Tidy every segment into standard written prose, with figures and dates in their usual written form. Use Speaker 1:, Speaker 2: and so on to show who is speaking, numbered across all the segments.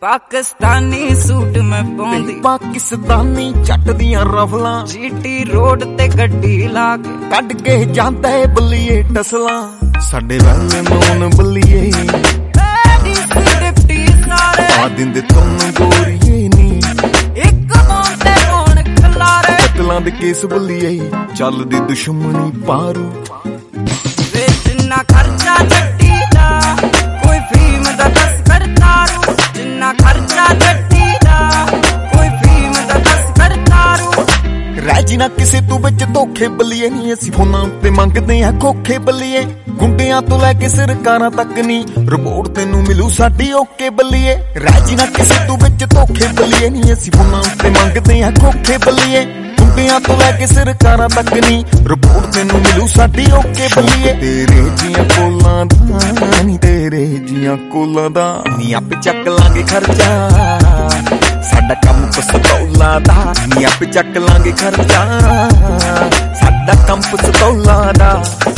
Speaker 1: Pakistani suit मैं पाउंदी,
Speaker 2: पाकिस्तानी जट दियां रफलां,
Speaker 1: GT road ते गड्डी ला के
Speaker 2: कड के जांदा है बल्लिए टसलां, साडे वैल नून बल्लिए
Speaker 1: डिप्टी सारे
Speaker 2: आ दिंदे तुम गोरिए नी,
Speaker 1: एक मोंटे कौन खलारे
Speaker 2: कतलां दे केस बल्लिए चलदी दुश्मनी पारू।
Speaker 1: वे जिन्ना खर्चा जट्टी दा कोई फीम दा तस्कर तारू, जिन्ना खर्चा जट्टी दा कोई फीम दा तस्कर तारू।
Speaker 2: राजी ना किसे तू विच धोखे बल्लिए नी, असीं फोनां ते मंगदे आ खोखे बल्लिए, गुंडियां तो लैके सरकारां तक नी रिपोर्ट तेनू मिलू साडी ओके बल्लिए। राजी ना किसे तू विच धोखे बल्लिए नी, असीं फोनां ते मंगदे आ खोखे बल्लिए, गुंडियां तो लैके सरकारां तक नी रिपोर्ट तेनू मिलू साडी ओके बल्लिए। तेरे जियां कोलां दा नी, तेरे जियां कोलां दा नी आपे चक लांगे खर्चा, साडा कम पिस्तौलां दा नी आपे चक लांगे खर्चा, साडा कम पिस्तौलां दा।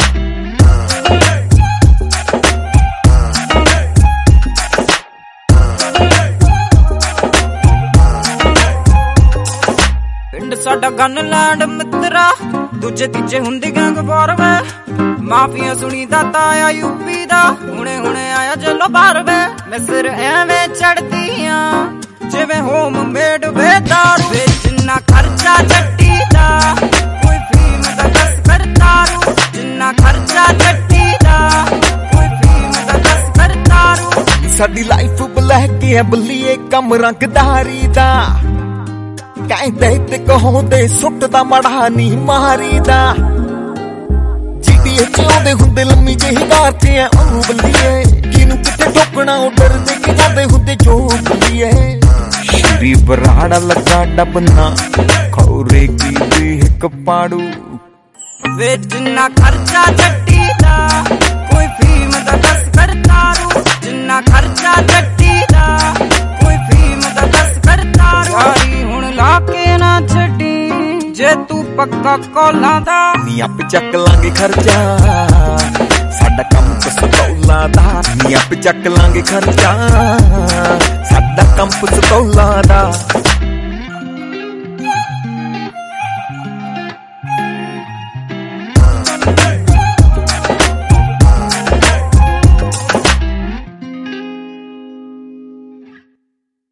Speaker 1: पिंड साडा गन लैंड मित्रा, दूजे तीजे हुंदी गैंग वार वे, माफिया सुनी दाता आया यूपी दा, हुणे हुणे आया जेलो बाहर वे। मैं सिर एवें चढ़दियां जिवें होम मेड बेदारू, वे जिन्ना खर्चा जट्टी दा कोई फीम दा तस्कर तारू, जिन्ना खर्चा जट्टी दा कोई फीम दा तस्कर तारू।
Speaker 2: साडी लाइफ ब्लैक है बल्लिए कम रंगदारी दा, कहते ते कहोंदे सुट दा मड़ा नी मारी दा, जीटीए चाहते हुंदे लम्मी जेही कार च है ओनू बल्लिए, किनू किते ठोकना ओ डर दे के जांदे हुंदे जो बल्लिए। श्री बराड़ा लगा डबना खौरे की दी हिक पाड़ू,
Speaker 1: वे जिन्ना खर्चा जट्टी दा कोई फीम दा तस्कर तारू, जिन्ना खर्चा जट्टी दा कोई फीम दा तस्कर तारू। यारी हुण लाके ना छड्डी जे तू पक्का कोलां दा
Speaker 2: नी आपे चक लांगे खर्चा, साडा कम पिस्तौलां दा नी आपे चक लांगे खर्चा, साडा कम पिस्तौलां दा।